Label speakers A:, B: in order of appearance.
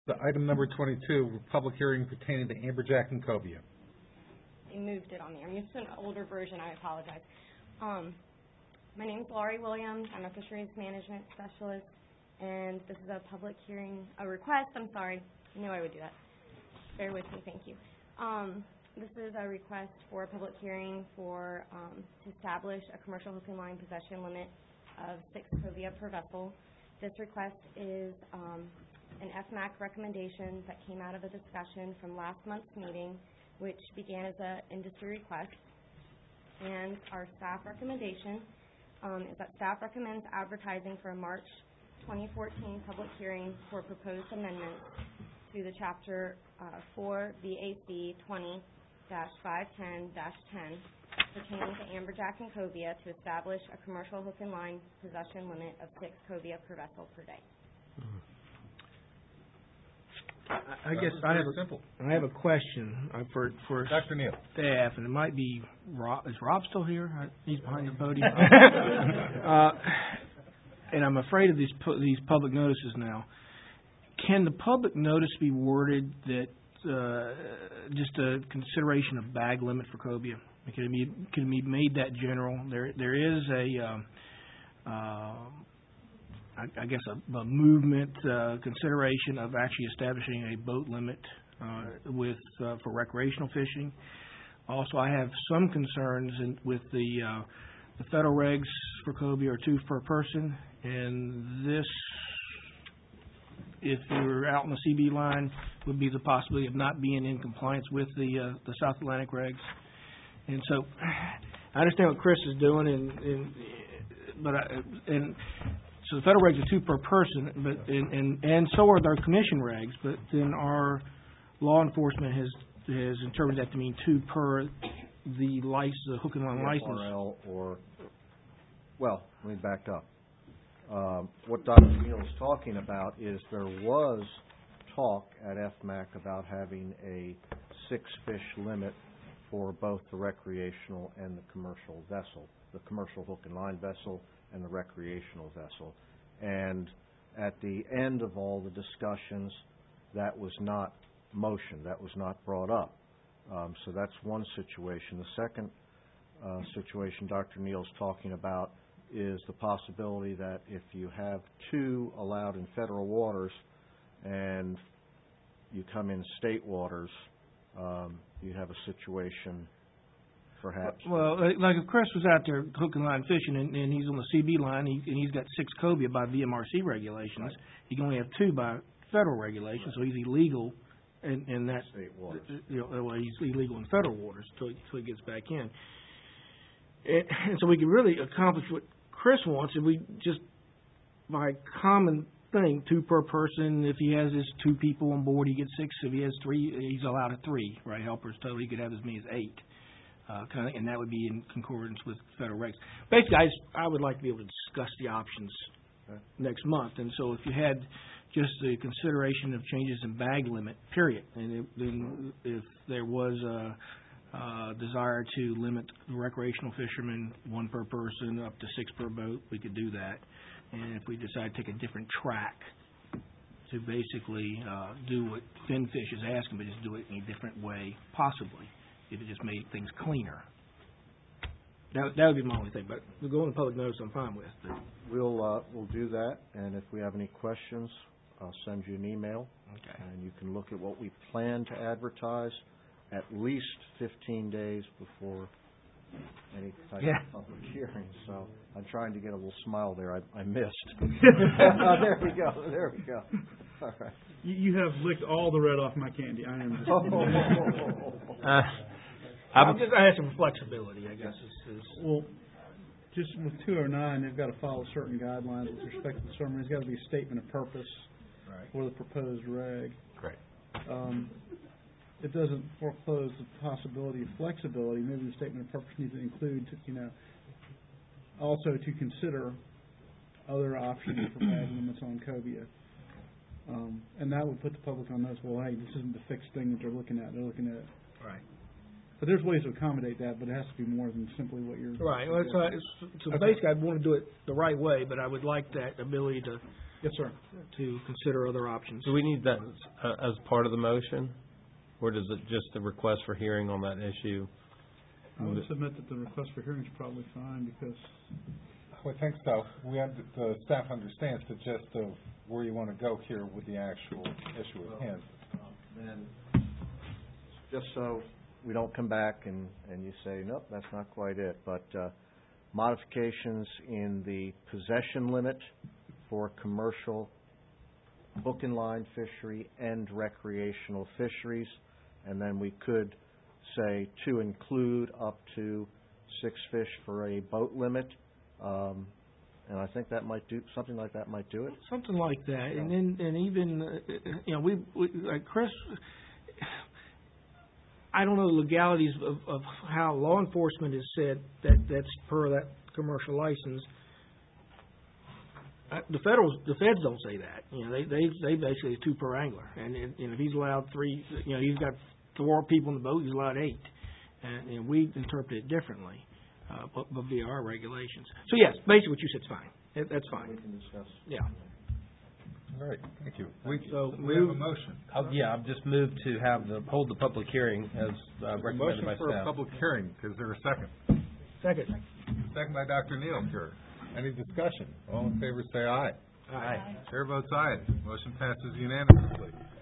A: The item number 22, public hearing pertaining to amberjack and cobia.
B: They moved it on there. I'm used to an older version. I apologize. My name is Laurie Williams. I'm a fisheries management specialist, and this is a public hearing, a request. I'm sorry. I knew I would do that. Bear with me. Thank you. This is a request for a public hearing for to establish a commercial hook and line possession limit of 6 cobia per vessel. This request is an FMAC recommendation that came out of a discussion from last month's meeting, which began as an industry request. And our staff recommendation is that staff recommends advertising for a March 2014 public hearing for proposed amendments to the Chapter 4 VAC 20-510-10 pertaining to amberjack and cobia to establish a commercial hook and line possession limit of 6 cobia per vessel per day.
C: I guess I have a question for
A: Dr. Neal.
C: Staff, and it might be Rob. Is Rob still here? He's behind the podium. And I'm afraid of these public notices now. Can the public notice be worded that just a consideration of bag limit for cobia? Can it be made that general? There is I guess a movement consideration of actually establishing a boat limit for recreational fishing. Also, I have some concerns with the federal regs for cobia are 2 per person, and this, if you're out on the CB line, would be the possibility of not being in compliance with the South Atlantic regs. And so, I understand what Chris is doing, so the federal regs are 2 per person, but and so are their commission regs. But then our law enforcement has interpreted that to mean 2 per the hook and line license.
D: Well, let me back up. What Dr. Neal is talking about is there was talk at FMAC about having a 6-fish limit for both the recreational and the commercial vessel, the commercial hook and line vessel and the recreational vessel. And at the end of all the discussions, that was not motion, that was not brought up. So that's one situation. The second situation Dr. Neal's talking about is the possibility that if you have 2 allowed in federal waters and you come in state waters, you have a situation perhaps.
C: Well, like if Chris was out there hook and line fishing and he's on the CB line and he's got 6 cobia by VMRC regulations, right. He can only have 2 by federal regulations, right. So he's illegal in that
D: state waters.
C: Well, he's illegal in federal waters until he gets back in. And so we can really accomplish what Chris wants if we just, by common thing, 2 per person. If he has his 2 people on board, he gets 6. If he has 3, he's allowed 3, right? Helpers total, he could have as many as 8. And that would be in concordance with federal regs. Basically, I would like to be able to discuss the options next month. And so if you had just the consideration of changes in bag limit, period, and then if there was a desire to limit recreational fishermen 1 per person up to 6 per boat, we could do that. And if we decide to take a different track to basically do what Finfish is asking, but just do it in a different way, possibly, if it just made things cleaner. That would be my only thing, but we'll go on the public notice I'm fine with.
D: We'll do that, and if we have any questions, I'll send you an email.
C: Okay.
D: And you can look at what we plan to advertise at least 15 days before any type of public hearing. So I'm trying to get a little smile there. I missed. There we go. All right.
E: You have licked all the red off my candy. I am just...
C: I'm just asking for flexibility, I guess.
E: Well, just with 209, they've got to follow certain guidelines with respect to the sermon. There's got to be a statement of purpose for the proposed reg.
A: Great.
E: It doesn't foreclose the possibility of flexibility. Maybe the statement of purpose needs to include, also to consider other options for bag limits on cobia. And that would put the public on notice, well, hey, this isn't the fixed thing that they're looking at. They're looking at
C: Right.
E: But there's ways to accommodate that, but it has to be more than simply what you're...
C: Right. Well, so basically I'd want to do it the right way, but I would like that ability to
E: Yes, sir.
C: to consider other options.
F: Do we need that as part of the motion? Or does it just a request for hearing on that issue?
E: I would submit that the request for hearing is probably fine because
A: I would think so. The staff understands the gist of where you want to go here with the actual issue at hand.
D: Then, just so we don't come back and you say, nope, that's not quite it, but modifications in the possession limit for commercial hook and line fishery and recreational fisheries, and then we could say to include up to 6 fish for a boat limit, and I think that might do, something like that might do it.
C: Something like that, and then, and even, you know, we like Chris, I don't know the legalities of how law enforcement has said that's per that commercial license. The feds don't say that. You know, they basically 2 per angler, and if he's allowed 3, you know, he's got 4 people in the boat, he's allowed 8, and we interpret it differently, but via our regulations. So yes, basically what you said's fine. That's fine.
D: We can discuss.
C: Yeah.
A: All right, thank you. We have a
F: move-
A: motion.
F: I've just moved to hold the public hearing as recommended
A: Motion
F: by
A: for a
F: staff.
A: public hearing. Is there a second?
C: Second.
A: Second by Dr. Neal here. Any discussion? All in favor say aye.
C: Aye.
A: Chair votes aye. Motion passes unanimously.